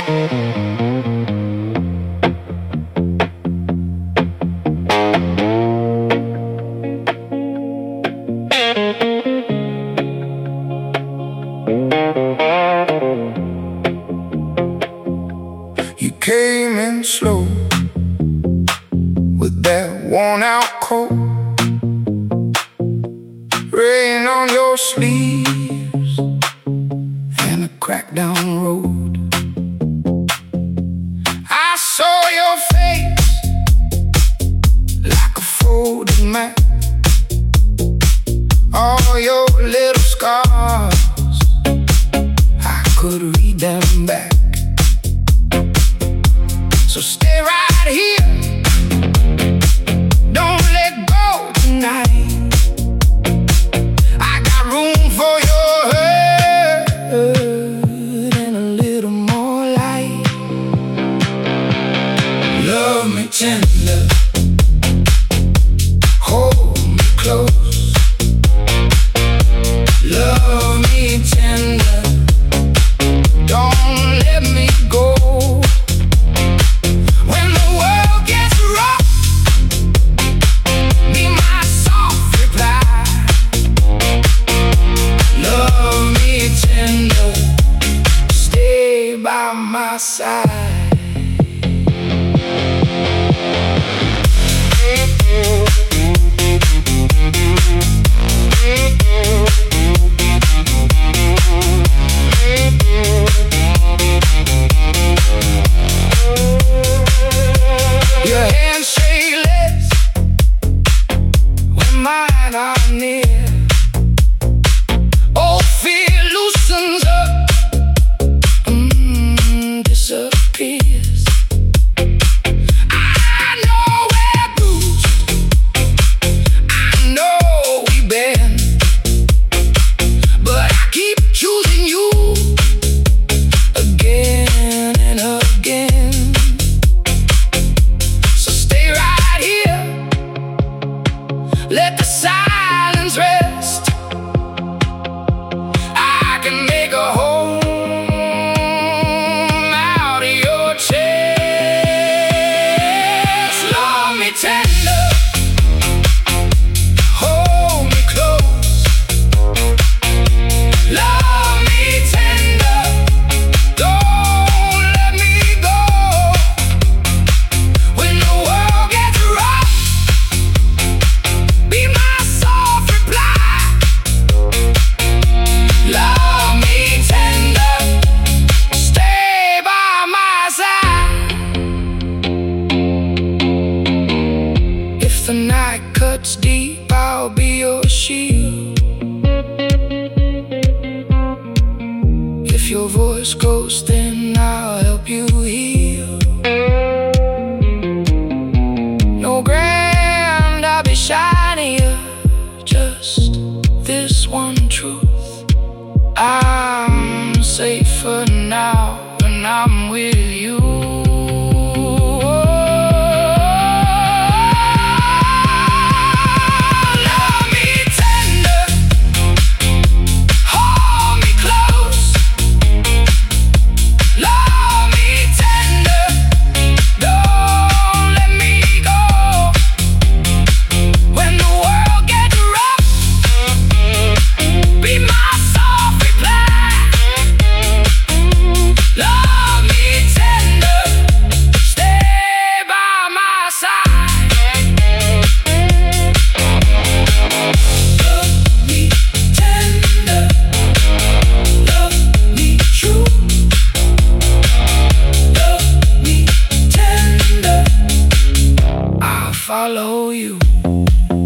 You came in slow with that worn-out coat, rain on your sleeves and a cracked down road. I saw your face like a folded map, all your little scars, I could read them back. So stay right here, don't let go tonight. I got room for your hurt and a little more light. Love me tender, hold me close. Love me tender, don't let me go. By my side, your hands shake less when mine are near. All fear loosens up, disappears. I know we're bruised, I know we bend, but I keep choosing you again and again. So stay right here, let the silence rest. I can make a home tender, hold me close. Love me tender, don't let me go. When the world gets rough, be my soft reply. Love me tender, stay by my side. If the night cuts deep, I'll be your shield. If your voice goes thin, I'll help you heal. No grand, I'll be shinier, just this one truth. I'm safer now when I'm with you. Follow you.